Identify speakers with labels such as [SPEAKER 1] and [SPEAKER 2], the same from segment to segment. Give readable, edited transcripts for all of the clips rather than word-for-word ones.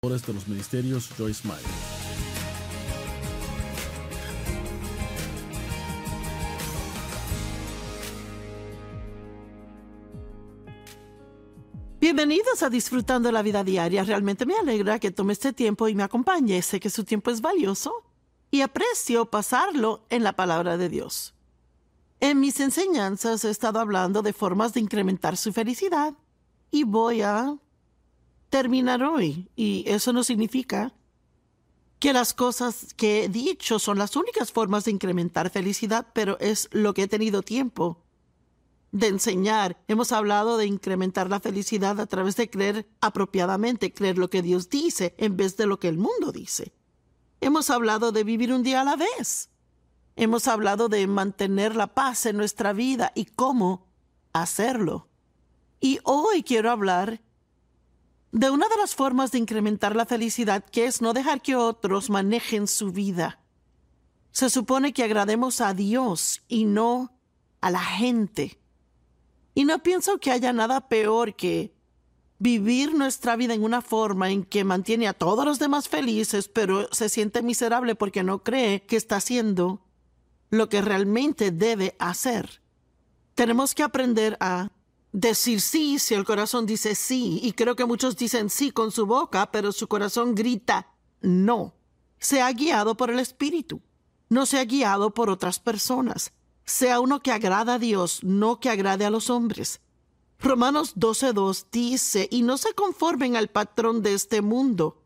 [SPEAKER 1] De los ministerios Joyce Meyer.
[SPEAKER 2] Bienvenidos a Disfrutando la Vida Diaria. Realmente me alegra que tome este tiempo y me acompañe. Sé que su tiempo es valioso y aprecio pasarlo en la palabra de Dios. En mis enseñanzas he estado hablando de formas de incrementar su felicidad y voy a terminar hoy, y eso no significa que las cosas que he dicho son las únicas formas de incrementar felicidad, pero es lo que he tenido tiempo de enseñar. Hemos hablado de incrementar la felicidad a través de creer apropiadamente, creer lo que Dios dice en vez de lo que el mundo dice. Hemos hablado de vivir un día a la vez. Hemos hablado de mantener la paz en nuestra vida y cómo hacerlo. Y hoy quiero hablar de una de las formas de incrementar la felicidad, que es no dejar que otros manejen su vida. Se supone que agrademos a Dios y no a la gente. Y no pienso que haya nada peor que vivir nuestra vida en una forma en que mantiene a todos los demás felices, pero se siente miserable porque no cree que está haciendo lo que realmente debe hacer. Tenemos que aprender a decir sí si el corazón dice sí, y creo que muchos dicen sí con su boca, pero su corazón grita no. Sea guiado por el Espíritu, no sea guiado por otras personas. Sea uno que agrada a Dios, no que agrade a los hombres. Romanos 12:2 dice, y no se conformen al patrón de este mundo,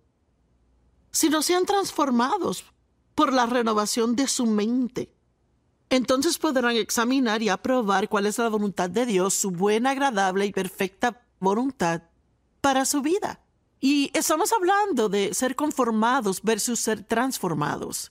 [SPEAKER 2] sino sean transformados por la renovación de su mente. Entonces podrán examinar y aprobar cuál es la voluntad de Dios, su buena, agradable y perfecta voluntad para su vida. Y estamos hablando de ser conformados versus ser transformados.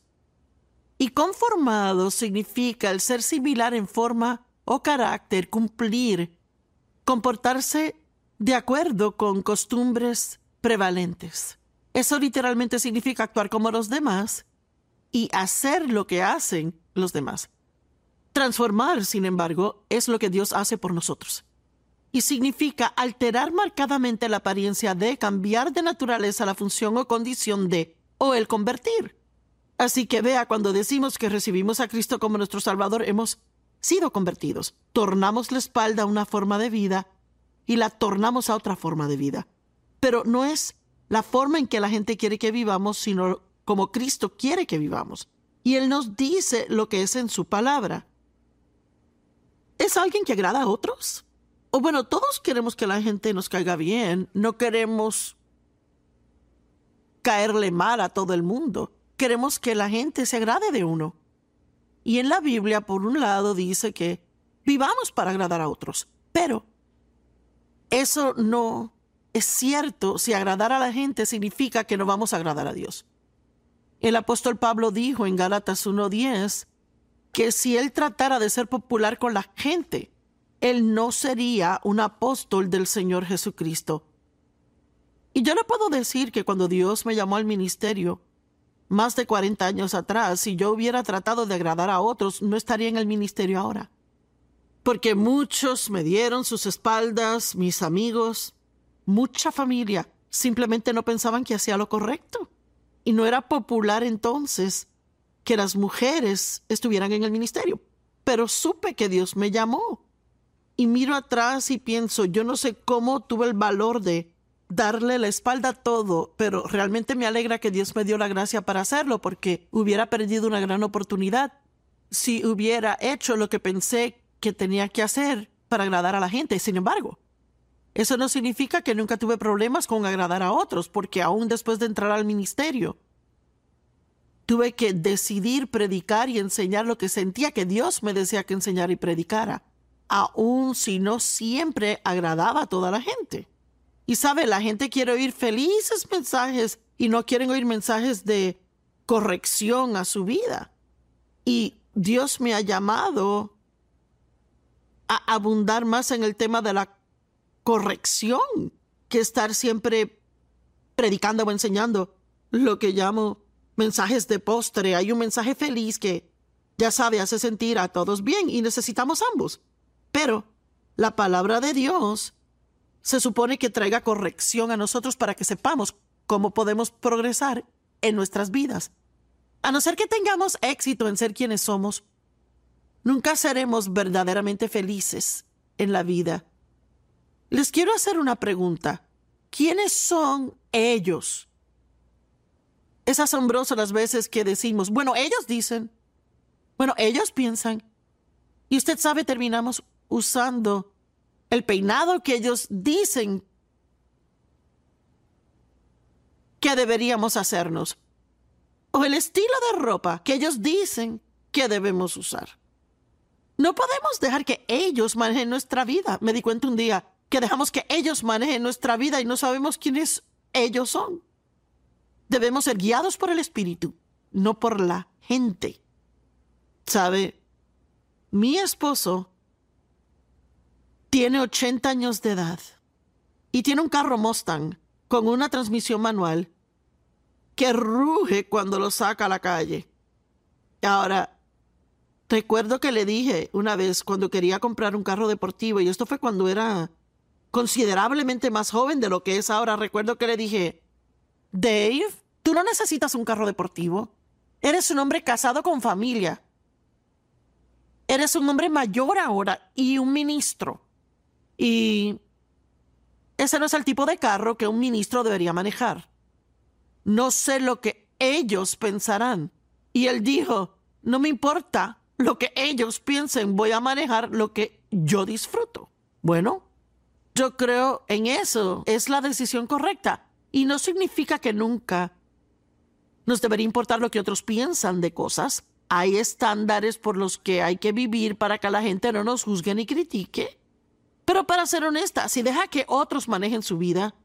[SPEAKER 2] Y conformados significa el ser similar en forma o carácter, cumplir, comportarse de acuerdo con costumbres prevalentes. Eso literalmente significa actuar como los demás y hacer lo que hacen los demás. Transformar, sin embargo, es lo que Dios hace por nosotros. Y significa alterar marcadamente la apariencia de, cambiar de naturaleza la función o condición de, o el convertir. Así que vea, cuando decimos que recibimos a Cristo como nuestro Salvador, hemos sido convertidos. Tornamos la espalda a una forma de vida y la tornamos a otra forma de vida. Pero no es la forma en que la gente quiere que vivamos, sino como Cristo quiere que vivamos. Y Él nos dice lo que es en su palabra. ¿Es alguien que agrada a otros? O bueno, todos queremos que la gente nos caiga bien. No queremos caerle mal a todo el mundo. Queremos que la gente se agrade de uno. Y en la Biblia, por un lado, dice que vivamos para agradar a otros. Pero eso no es cierto si agradar a la gente significa que no vamos a agradar a Dios. El apóstol Pablo dijo en Gálatas 1:10 que si él tratara de ser popular con la gente, él no sería un apóstol del Señor Jesucristo. Y yo le puedo decir que cuando Dios me llamó al ministerio, más de 40 años atrás, si yo hubiera tratado de agradar a otros, no estaría en el ministerio ahora. Porque muchos me dieron sus espaldas, mis amigos, mucha familia, simplemente no pensaban que hacía lo correcto. Y no era popular entonces que las mujeres estuvieran en el ministerio. Pero supe que Dios me llamó. Y miro atrás y pienso, yo no sé cómo tuve el valor de darle la espalda a todo, pero realmente me alegra que Dios me dio la gracia para hacerlo, porque hubiera perdido una gran oportunidad si hubiera hecho lo que pensé que tenía que hacer para agradar a la gente. Sin embargo, eso no significa que nunca tuve problemas con agradar a otros, porque aún después de entrar al ministerio, tuve que decidir predicar y enseñar lo que sentía que Dios me decía que enseñara y predicara, aun si no siempre agradaba a toda la gente. Y sabe, la gente quiere oír felices mensajes y no quieren oír mensajes de corrección a su vida. Y Dios me ha llamado a abundar más en el tema de la corrección que estar siempre predicando o enseñando lo que llamo mensajes de postre. Hay un mensaje feliz que, ya sabe, hace sentir a todos bien y necesitamos ambos. Pero la palabra de Dios se supone que traiga corrección a nosotros para que sepamos cómo podemos progresar en nuestras vidas. A no ser que tengamos éxito en ser quienes somos, nunca seremos verdaderamente felices en la vida. Les quiero hacer una pregunta. ¿Quiénes son ellos? Es asombroso las veces que decimos, bueno, ellos dicen, bueno, ellos piensan. Y usted sabe, terminamos usando el peinado que ellos dicen que deberíamos hacernos, o el estilo de ropa que ellos dicen que debemos usar. No podemos dejar que ellos manejen nuestra vida. Me di cuenta un día que dejamos que ellos manejen nuestra vida y no sabemos quiénes ellos son. Debemos ser guiados por el Espíritu, no por la gente. ¿Sabe? Mi esposo tiene 80 años de edad y tiene un carro Mustang con una transmisión manual que ruge cuando lo saca a la calle. Ahora, recuerdo que le dije una vez cuando quería comprar un carro deportivo, y esto fue cuando era considerablemente más joven de lo que es ahora. Recuerdo que le dije, Dave, tú no necesitas un carro deportivo. Eres un hombre casado con familia. Eres un hombre mayor ahora y un ministro. Y ese no es el tipo de carro que un ministro debería manejar. No sé lo que ellos pensarán. Y él dijo, no me importa lo que ellos piensen, voy a manejar lo que yo disfruto. Bueno, yo creo en eso, es la decisión correcta. Y no significa que nunca nos debería importar lo que otros piensan de cosas. Hay estándares por los que hay que vivir para que la gente no nos juzgue ni critique. Pero para ser honesta, si deja que otros manejen su vida,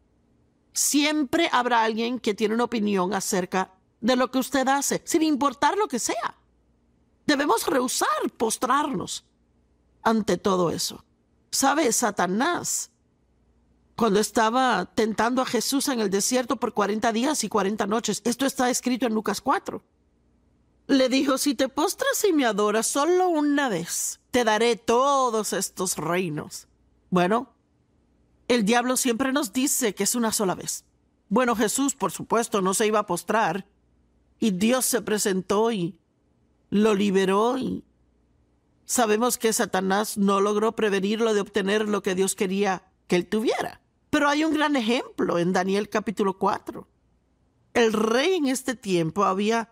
[SPEAKER 2] siempre habrá alguien que tiene una opinión acerca de lo que usted hace, sin importar lo que sea. Debemos rehusar postrarnos ante todo eso. ¿Sabe? Satanás, cuando estaba tentando a Jesús en el desierto por 40 días y 40 noches, esto está escrito en Lucas 4, le dijo, si te postras y me adoras solo una vez, te daré todos estos reinos. Bueno, el diablo siempre nos dice que es una sola vez. Bueno, Jesús, por supuesto, no se iba a postrar, y Dios se presentó y lo liberó, y sabemos que Satanás no logró prevenirlo de obtener lo que Dios quería que él tuviera. Pero hay un gran ejemplo en Daniel capítulo 4. El rey en este tiempo había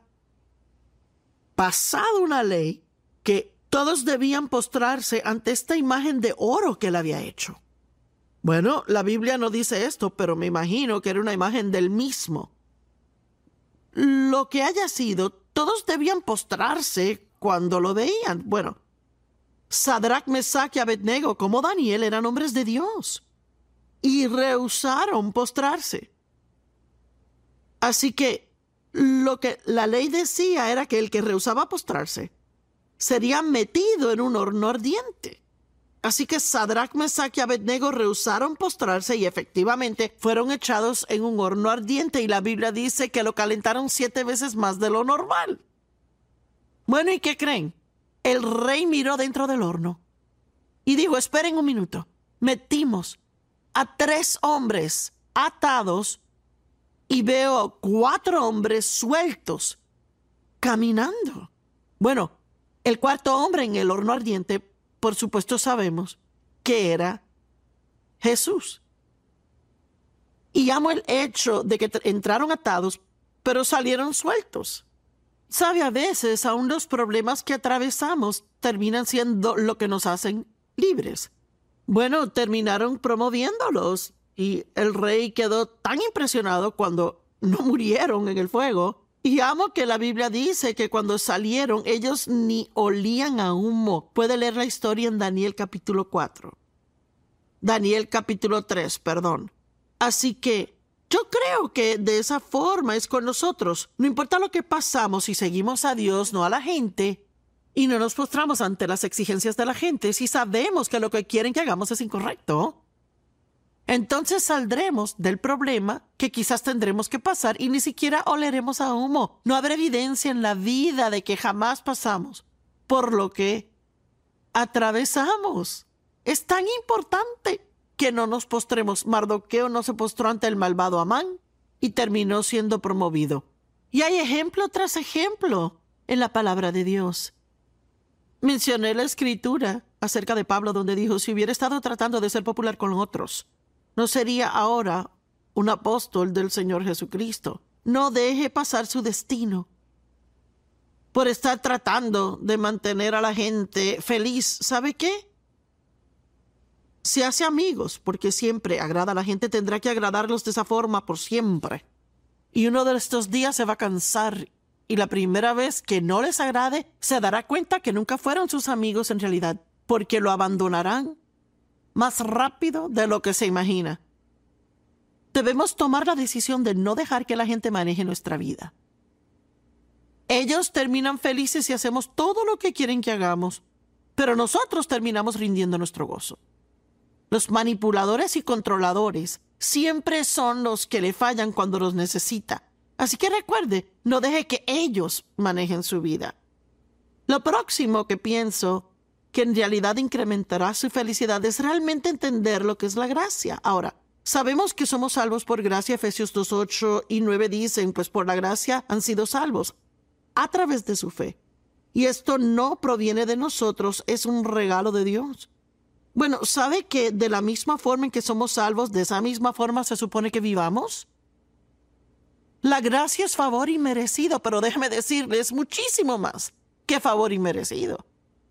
[SPEAKER 2] pasado una ley que todos debían postrarse ante esta imagen de oro que él había hecho. Bueno, la Biblia no dice esto, pero me imagino que era una imagen del mismo. Lo que haya sido, todos debían postrarse cuando lo veían. Bueno, Sadrach, Mesach y Abednego, como Daniel, eran hombres de Dios y rehusaron postrarse. Así que lo que la ley decía era que el que rehusaba postrarse sería metido en un horno ardiente. Así que Sadrach, Mesach y Abednego rehusaron postrarse y efectivamente fueron echados en un horno ardiente, y la Biblia dice que lo calentaron 7 veces más de lo normal. Bueno, ¿y qué creen? El rey miró dentro del horno y dijo, esperen un minuto, metimos a 3 hombres atados y veo 4 hombres sueltos caminando. Bueno, el 4º hombre en el horno ardiente, por supuesto sabemos que era Jesús. Y amo el hecho de que entraron atados, pero salieron sueltos. Sabe, a veces aún los problemas que atravesamos terminan siendo lo que nos hacen libres. Bueno, terminaron promoviéndolos y el rey quedó tan impresionado cuando no murieron en el fuego. Y amo que la Biblia dice que cuando salieron ellos ni olían a humo. Puede leer la historia en Daniel capítulo 4. Daniel capítulo 3, perdón. Así que yo creo que de esa forma es con nosotros. No importa lo que pasamos, si seguimos a Dios, no a la gente, y no nos postramos ante las exigencias de la gente, si sabemos que lo que quieren que hagamos es incorrecto, entonces saldremos del problema que quizás tendremos que pasar y ni siquiera oleremos a humo. No habrá evidencia en la vida de que jamás pasamos por lo que atravesamos. Es tan importante que no nos postremos. Mardoqueo no se postró ante el malvado Amán. y terminó siendo promovido. Y hay ejemplo tras ejemplo en la palabra de Dios. Mencioné la escritura acerca de Pablo donde dijo, si hubiera estado tratando de ser popular con otros, no sería ahora un apóstol del Señor Jesucristo. No deje pasar su destino por estar tratando de mantener a la gente feliz. ¿Sabe qué? Si hace amigos, porque siempre agrada a la gente, tendrá que agradarlos de esa forma por siempre. Y uno de estos días se va a cansar y la primera vez que no les agrade, se dará cuenta que nunca fueron sus amigos en realidad, porque lo abandonarán más rápido de lo que se imagina. Debemos tomar la decisión de no dejar que la gente maneje nuestra vida. Ellos terminan felices si hacemos todo lo que quieren que hagamos, pero nosotros terminamos rindiendo nuestro gozo. Los manipuladores y controladores siempre son los que le fallan cuando los necesita. Así que recuerde, no deje que ellos manejen su vida. Lo próximo que pienso que en realidad incrementará su felicidad es realmente entender lo que es la gracia. Ahora, sabemos que somos salvos por gracia. Efesios 2:8 y 9 dicen, pues por la gracia han sido salvos a través de su fe. Y esto no proviene de nosotros, es un regalo de Dios. Bueno, ¿sabe que de la misma forma en que somos salvos, de esa misma forma se supone que vivamos? La gracia es favor inmerecido, pero déjeme decirle, es muchísimo más que favor inmerecido.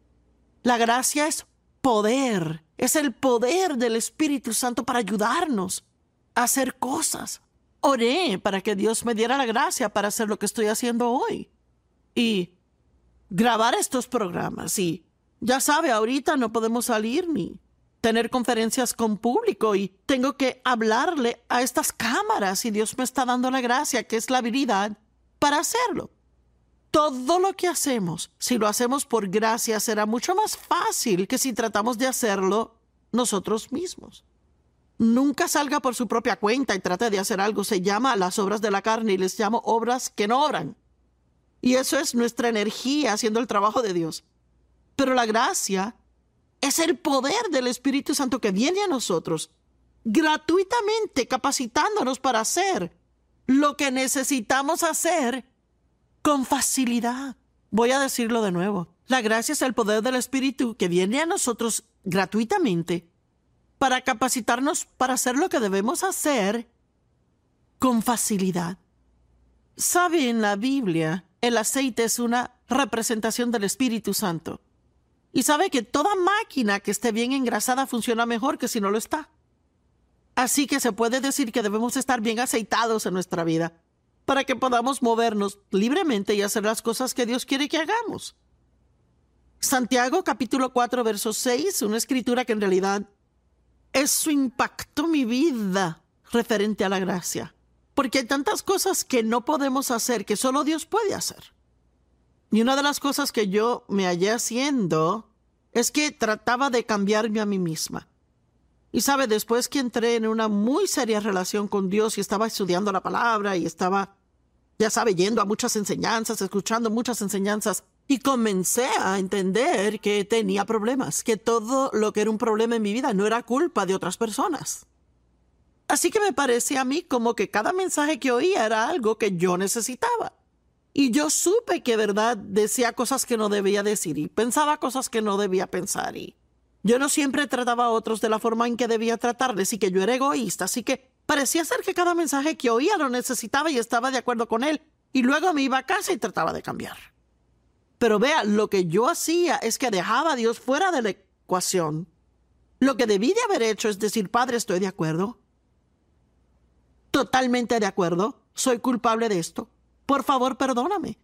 [SPEAKER 2] La gracia es poder, es el poder del Espíritu Santo para ayudarnos a hacer cosas. Oré para que Dios me diera la gracia para hacer lo que estoy haciendo hoy y grabar estos programas. Y ya sabe, ahorita no podemos salir ni tener conferencias con público y tengo que hablarle a estas cámaras y Dios me está dando la gracia, que es la habilidad para hacerlo. Todo lo que hacemos, si lo hacemos por gracia, será mucho más fácil que si tratamos de hacerlo nosotros mismos. Nunca salga por su propia cuenta y trate de hacer algo. Se llama las obras de la carne y les llamo obras que no obran. Y eso es nuestra energía haciendo el trabajo de Dios. Pero la gracia es el poder del Espíritu Santo que viene a nosotros gratuitamente, capacitándonos para hacer lo que necesitamos hacer con facilidad. Voy a decirlo de nuevo. La gracia es el poder del Espíritu que viene a nosotros gratuitamente para capacitarnos para hacer lo que debemos hacer con facilidad. ¿Sabe? En la Biblia, el aceite es una representación del Espíritu Santo. Y sabe que toda máquina que esté bien engrasada funciona mejor que si no lo está. Así que se puede decir que debemos estar bien aceitados en nuestra vida para que podamos movernos libremente y hacer las cosas que Dios quiere que hagamos. Santiago capítulo 4 verso 6, una escritura que en realidad eso impactó mi vida referente a la gracia. Porque hay tantas cosas que no podemos hacer que solo Dios puede hacer. Y una de las cosas que yo me hallé haciendo es que trataba de cambiarme a mí misma. Y sabe, después que entré en una muy seria relación con Dios y estaba estudiando la palabra y estaba, ya sabe, yendo a muchas enseñanzas, escuchando muchas enseñanzas, y comencé a entender que tenía problemas, que todo lo que era un problema en mi vida no era culpa de otras personas. Así que me parecía a mí como que cada mensaje que oía era algo que yo necesitaba. Y yo supe que, verdad, decía cosas que no debía decir y pensaba cosas que no debía pensar. Y yo no siempre trataba a otros de la forma en que debía tratarles y que yo era egoísta. Así que parecía ser que cada mensaje que oía lo necesitaba y estaba de acuerdo con él. Y luego me iba a casa y trataba de cambiar. Pero vea, lo que yo hacía es que dejaba a Dios fuera de la ecuación. Lo que debí de haber hecho es decir, Padre, estoy de acuerdo. Totalmente de acuerdo. Soy culpable de esto. Por favor, perdóname.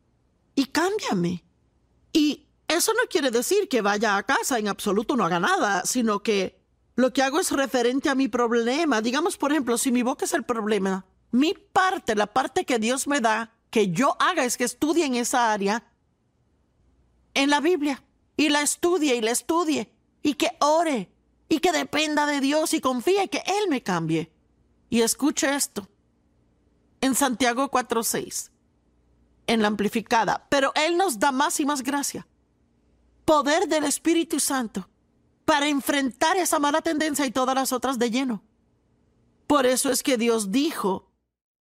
[SPEAKER 2] Y cámbiame. Y eso no quiere decir que vaya a casa, en absoluto no haga nada, sino que lo que hago es referente a mi problema. Digamos, por ejemplo, si mi boca es el problema, mi parte, la parte que Dios me da, que yo haga es que estudie en esa área, en la Biblia, y la estudie, y que ore, y que dependa de Dios y confíe que Él me cambie. Y escuche esto. En Santiago 4:6, en la amplificada, pero Él nos da más y más gracia, poder del Espíritu Santo, para enfrentar esa mala tendencia y todas las otras de lleno. Por eso es que Dios dijo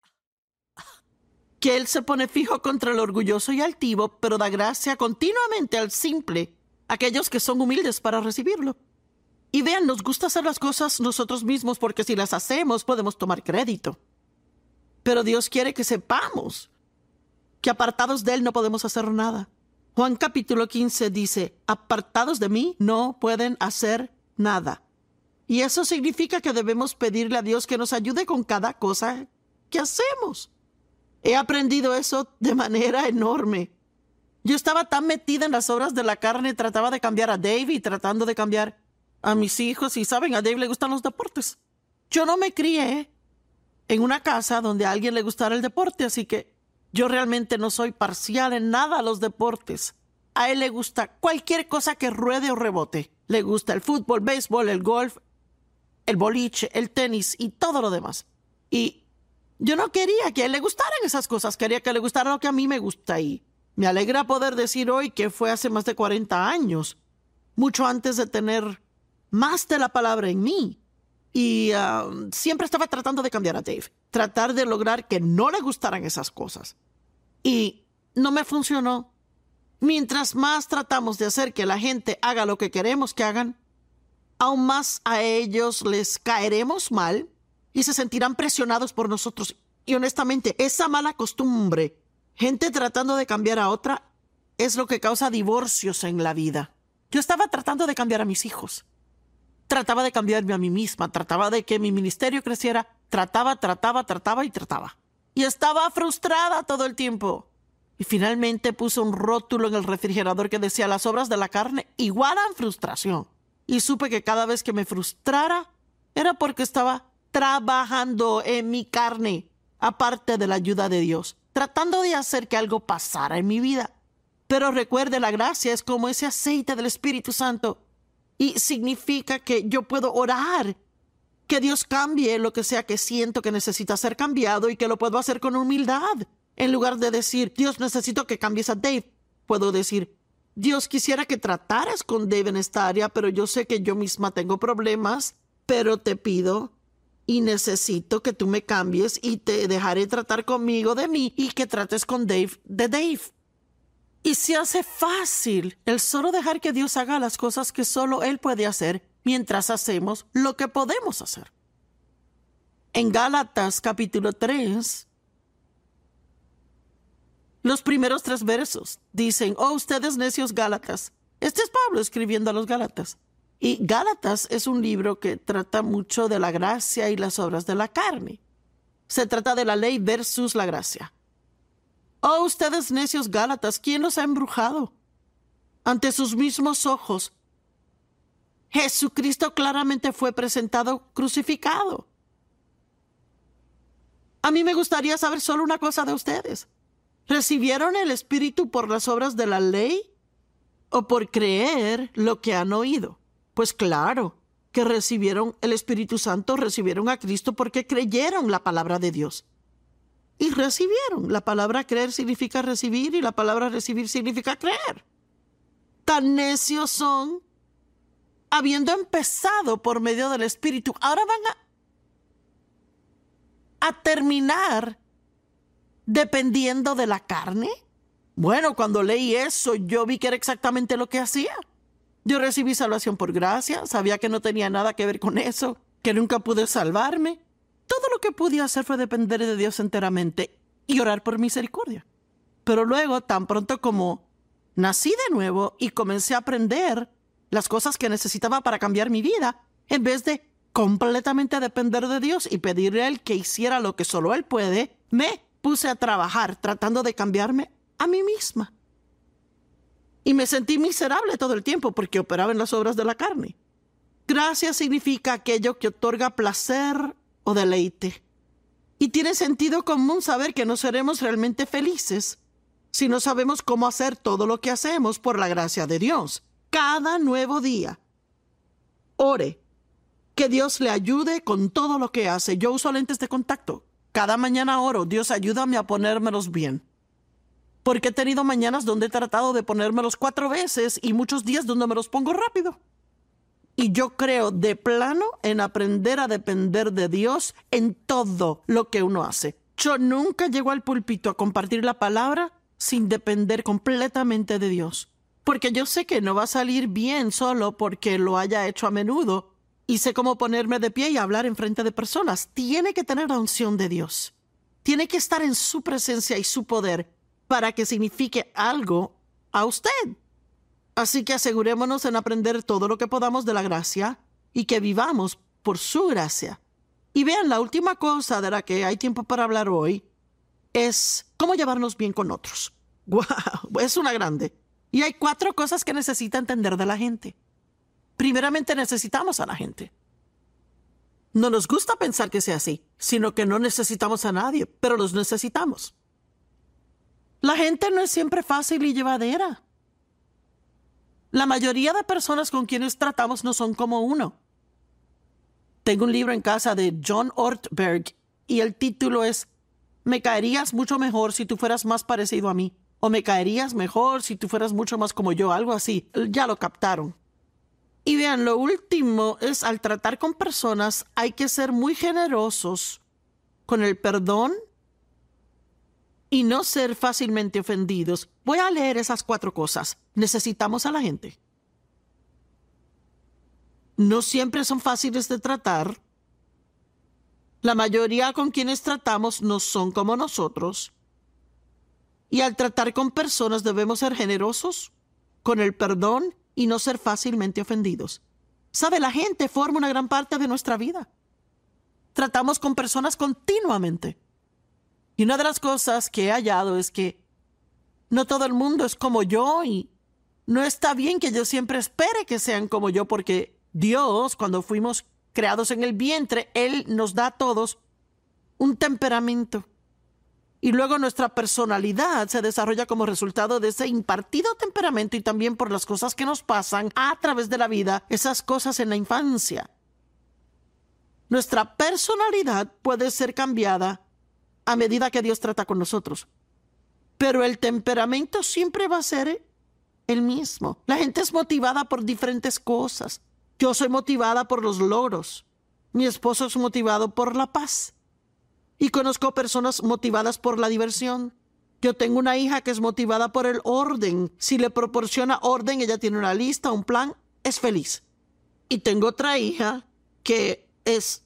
[SPEAKER 2] que Él se pone fijo contra el orgulloso y altivo, pero da gracia continuamente al simple, aquellos que son humildes para recibirlo. Y vean, nos gusta hacer las cosas nosotros mismos porque si las hacemos podemos tomar crédito. Pero Dios quiere que sepamos que apartados de Él no podemos hacer nada. Juan capítulo 15 dice, apartados de mí no pueden hacer nada. Y eso significa que debemos pedirle a Dios que nos ayude con cada cosa que hacemos. He aprendido eso de manera enorme. Yo estaba tan metida en las obras de la carne, trataba de cambiar a Dave y tratando de cambiar a mis hijos. Y saben, a Dave le gustan los deportes. Yo no me crié en una casa donde a alguien le gustara el deporte, así que yo realmente no soy parcial en nada a los deportes. A él le gusta cualquier cosa que ruede o rebote. Le gusta el fútbol, béisbol, el golf, el boliche, el tenis y todo lo demás. Y yo no quería que a él le gustaran esas cosas. Quería que le gustara lo que a mí me gusta. Y me alegra poder decir hoy que fue hace más de 40 años, mucho antes de tener más de la palabra en mí. Y siempre estaba tratando de cambiar a Dave, tratar de lograr que no le gustaran esas cosas. Y no me funcionó. Mientras más tratamos de hacer que la gente haga lo que queremos que hagan, aún más a ellos les caeremos mal y se sentirán presionados por nosotros. Y honestamente, esa mala costumbre, gente tratando de cambiar a otra, es lo que causa divorcios en la vida. Yo estaba tratando de cambiar a mis hijos. Trataba de cambiarme a mí misma, trataba de que mi ministerio creciera, trataba. Y estaba frustrada todo el tiempo. Y finalmente puse un rótulo en el refrigerador que decía: las obras de la carne igualan frustración. Y supe que cada vez que me frustrara era porque estaba trabajando en mi carne, aparte de la ayuda de Dios, tratando de hacer que algo pasara en mi vida. Pero recuerde, la gracia es como ese aceite del Espíritu Santo. Y significa que yo puedo orar, que Dios cambie lo que sea que siento que necesita ser cambiado y que lo puedo hacer con humildad. En lugar de decir, Dios, necesito que cambies a Dave, puedo decir, Dios, quisiera que trataras con Dave en esta área, pero yo sé que yo misma tengo problemas, pero te pido y necesito que tú me cambies y te dejaré tratar conmigo de mí y que trates con Dave de Dave. Y se hace fácil el solo dejar que Dios haga las cosas que solo Él puede hacer mientras hacemos lo que podemos hacer. En Gálatas capítulo 3, los primeros 3 versos dicen: oh, ustedes necios Gálatas. Este es Pablo escribiendo a los Gálatas. Y Gálatas es un libro que trata mucho de la gracia y las obras de la carne. Se trata de la ley versus la gracia. Oh, ustedes necios Gálatas, ¿quién los ha embrujado? Ante sus mismos ojos, Jesucristo claramente fue presentado crucificado. A mí me gustaría saber solo una cosa de ustedes. ¿Recibieron el Espíritu por las obras de la ley o por creer lo que han oído? Pues claro que recibieron el Espíritu Santo, recibieron a Cristo porque creyeron la palabra de Dios. Y recibieron. La palabra creer significa recibir y la palabra recibir significa creer. Tan necios son, habiendo empezado por medio del Espíritu, ahora van a terminar dependiendo de la carne. Bueno, cuando leí eso, yo vi que era exactamente lo que hacía. Yo recibí salvación por gracia, sabía que no tenía nada que ver con eso, que nunca pude salvarme. Todo lo que pude hacer fue depender de Dios enteramente y orar por misericordia. Pero luego, tan pronto como nací de nuevo y comencé a aprender las cosas que necesitaba para cambiar mi vida, en vez de completamente depender de Dios y pedirle a Él que hiciera lo que solo Él puede, me puse a trabajar tratando de cambiarme a mí misma. Y me sentí miserable todo el tiempo porque operaba en las obras de la carne. Gracia significa aquello que otorga placer o deleite. Y tiene sentido común saber que no seremos realmente felices si no sabemos cómo hacer todo lo que hacemos por la gracia de Dios. Cada nuevo día, ore que Dios le ayude con todo lo que hace. Yo uso lentes de contacto. Cada mañana oro: Dios, ayúdame a ponérmelos bien. Porque he tenido mañanas donde he tratado de ponérmelos 4 veces y muchos días donde me los pongo rápido. Y yo creo de plano en aprender a depender de Dios en todo lo que uno hace. Yo nunca llego al púlpito a compartir la palabra sin depender completamente de Dios, porque yo sé que no va a salir bien solo porque lo haya hecho a menudo y sé cómo ponerme de pie y hablar en frente de personas. Tiene que tener la unción de Dios. Tiene que estar en su presencia y su poder para que signifique algo a usted. Así que asegurémonos en aprender todo lo que podamos de la gracia y que vivamos por su gracia. Y vean, la última cosa de la que hay tiempo para hablar hoy es cómo llevarnos bien con otros. ¡Wow! Es una grande. Y hay 4 cosas que necesita entender de la gente. Primeramente, necesitamos a la gente. No nos gusta pensar que sea así, sino que no necesitamos a nadie, pero los necesitamos. La gente no es siempre fácil y llevadera. La mayoría de personas con quienes tratamos no son como uno. Tengo un libro en casa de John Ortberg y el título es «Me caerías mucho mejor si tú fueras más parecido a mí» o «Me caerías mejor si tú fueras mucho más como yo», algo así. Ya lo captaron. Y vean, lo último es, al tratar con personas hay que ser muy generosos con el perdón y no ser fácilmente ofendidos. Voy a leer esas 4 cosas. Necesitamos a la gente. No siempre son fáciles de tratar. La mayoría con quienes tratamos no son como nosotros. Y al tratar con personas debemos ser generosos con el perdón y no ser fácilmente ofendidos. ¿Sabe? La gente forma una gran parte de nuestra vida. Tratamos con personas continuamente. Y una de las cosas que he hallado es que no todo el mundo es como yo y no está bien que yo siempre espere que sean como yo, porque Dios, cuando fuimos creados en el vientre, Él nos da a todos un temperamento. Y luego nuestra personalidad se desarrolla como resultado de ese impartido temperamento y también por las cosas que nos pasan a través de la vida, esas cosas en la infancia. Nuestra personalidad puede ser cambiada a medida que Dios trata con nosotros. Pero el temperamento siempre va a ser el mismo. La gente es motivada por diferentes cosas. Yo soy motivada por los logros. Mi esposo es motivado por la paz. Y conozco personas motivadas por la diversión. Yo tengo una hija que es motivada por el orden. Si le proporciona orden, ella tiene una lista, un plan, es feliz. Y tengo otra hija que es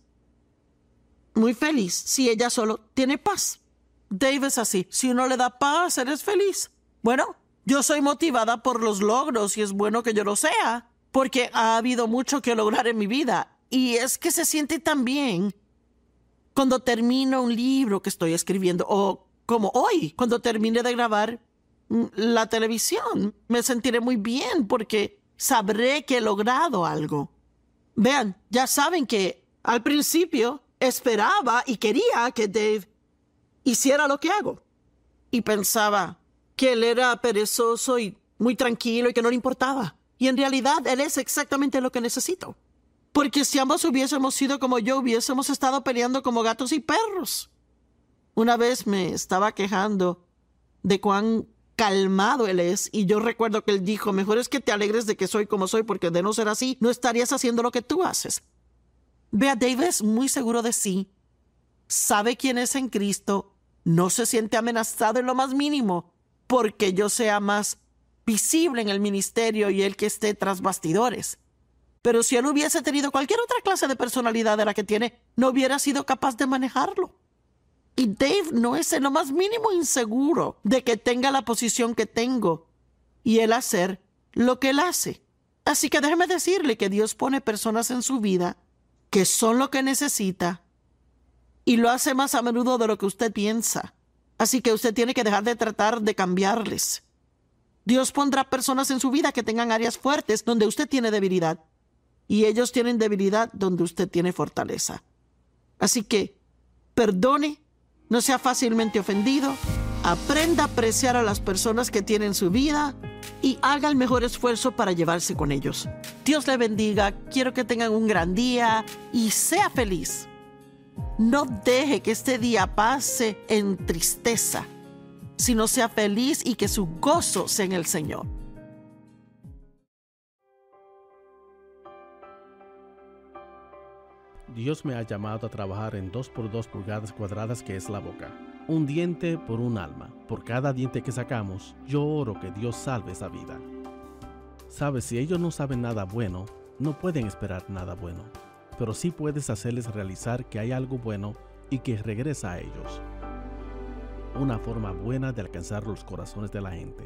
[SPEAKER 2] muy feliz si ella solo tiene paz. Dave es así. Si uno le da paz, eres feliz. Bueno, yo soy motivada por los logros y es bueno que yo lo sea, porque ha habido mucho que lograr en mi vida. Y es que se siente tan bien cuando termino un libro que estoy escribiendo, o como hoy, cuando termine de grabar la televisión. Me sentiré muy bien porque sabré que he logrado algo. Vean, ya saben que al principio esperaba y quería que Dave hiciera lo que hago. Y pensaba que él era perezoso y muy tranquilo y que no le importaba. Y en realidad él es exactamente lo que necesito. Porque si ambos hubiésemos sido como yo, hubiésemos estado peleando como gatos y perros. Una vez me estaba quejando de cuán calmado él es, y yo recuerdo que él dijo, mejor es que te alegres de que soy como soy, porque de no ser así, no estarías haciendo lo que tú haces. Vea, Dave es muy seguro de sí, sabe quién es en Cristo, no se siente amenazado en lo más mínimo, porque yo sea más visible en el ministerio y él que esté tras bastidores. Pero si él hubiese tenido cualquier otra clase de personalidad de la que tiene, no hubiera sido capaz de manejarlo. Y Dave no es en lo más mínimo inseguro de que tenga la posición que tengo y él hacer lo que él hace. Así que déjeme decirle que Dios pone personas en su vida que son lo que necesita y lo hace más a menudo de lo que usted piensa. Así que usted tiene que dejar de tratar de cambiarles. Dios pondrá personas en su vida que tengan áreas fuertes donde usted tiene debilidad. Y ellos tienen debilidad donde usted tiene fortaleza. Así que, perdone, no sea fácilmente ofendido, aprenda a apreciar a las personas que tiene en su vida y haga el mejor esfuerzo para llevarse con ellos. Dios le bendiga, quiero que tengan un gran día y sea feliz. No deje que este día pase en tristeza, sino sea feliz y que su gozo sea en el Señor.
[SPEAKER 1] Dios me ha llamado a trabajar en 2 por 2 pulgadas cuadradas, que es la boca. Un diente por un alma. Por cada diente que sacamos, yo oro que Dios salve esa vida. Sabes, si ellos no saben nada bueno, no pueden esperar nada bueno. Pero sí puedes hacerles realizar que hay algo bueno y que regresa a ellos. Una forma buena de alcanzar los corazones de la gente.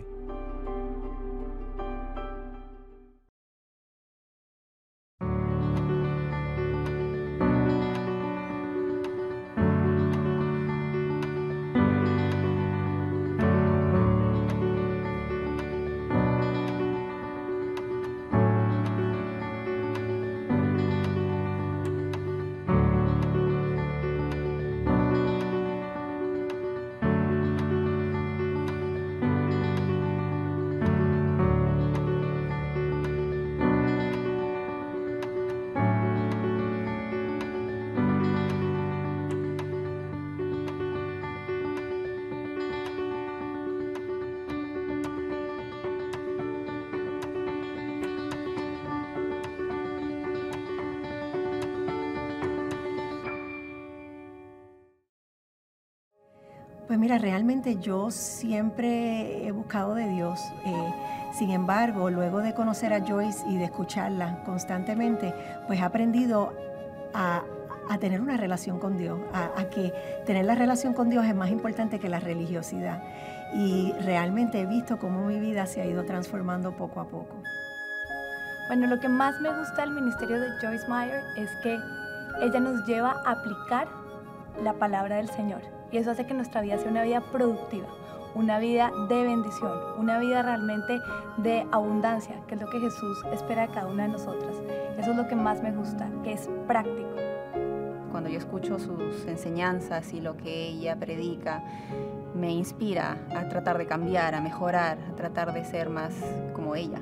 [SPEAKER 3] Pues mira, realmente yo siempre he buscado de Dios. Sin embargo, luego de conocer a Joyce y de escucharla constantemente, pues he aprendido a tener una relación con Dios, a que tener la relación con Dios es más importante que la religiosidad. Y realmente he visto cómo mi vida se ha ido transformando poco a poco.
[SPEAKER 4] Bueno, lo que más me gusta del ministerio de Joyce Meyer es que ella nos lleva a aplicar la palabra del Señor. Y eso hace que nuestra vida sea una vida productiva, una vida de bendición, una vida realmente de abundancia, que es lo que Jesús espera de cada una de nosotras. Eso es lo que más me gusta, que es práctico.
[SPEAKER 5] Cuando yo escucho sus enseñanzas y lo que ella predica, me inspira a tratar de cambiar, a mejorar, a tratar de ser más como ella.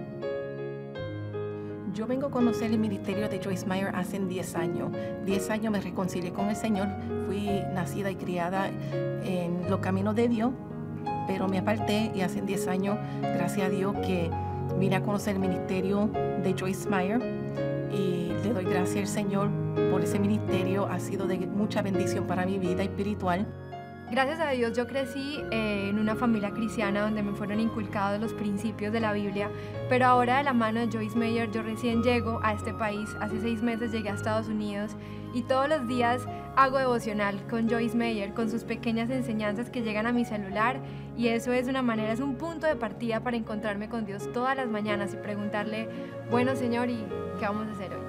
[SPEAKER 6] Yo vengo a conocer el ministerio de Joyce Meyer hace 10 años. 10 años me reconcilié con el Señor. Fui nacida y criada en los caminos de Dios, pero me aparté y hace 10 años, gracias a Dios, que vine a conocer el ministerio de Joyce Meyer y le doy gracias al Señor por ese ministerio. Ha sido de mucha bendición para mi vida espiritual.
[SPEAKER 7] Gracias a Dios yo crecí en una familia cristiana donde me fueron inculcados los principios de la Biblia, pero ahora de la mano de Joyce Meyer yo recién llego a este país. Hace 6 meses llegué a Estados Unidos y todos los días hago devocional con Joyce Meyer, con sus pequeñas enseñanzas que llegan a mi celular, y eso es una manera, es un punto de partida para encontrarme con Dios todas las mañanas y preguntarle, bueno Señor, ¿y qué vamos a hacer hoy?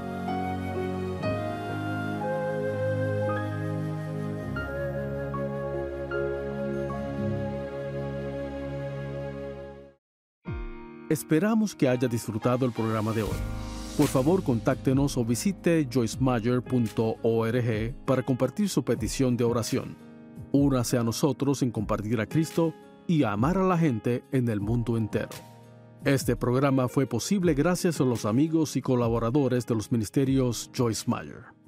[SPEAKER 1] Esperamos que haya disfrutado el programa de hoy. Por favor, contáctenos o visite joycemeyer.org para compartir su petición de oración. Únase a nosotros en compartir a Cristo y a amar a la gente en el mundo entero. Este programa fue posible gracias a los amigos y colaboradores de los ministerios Joyce Meyer.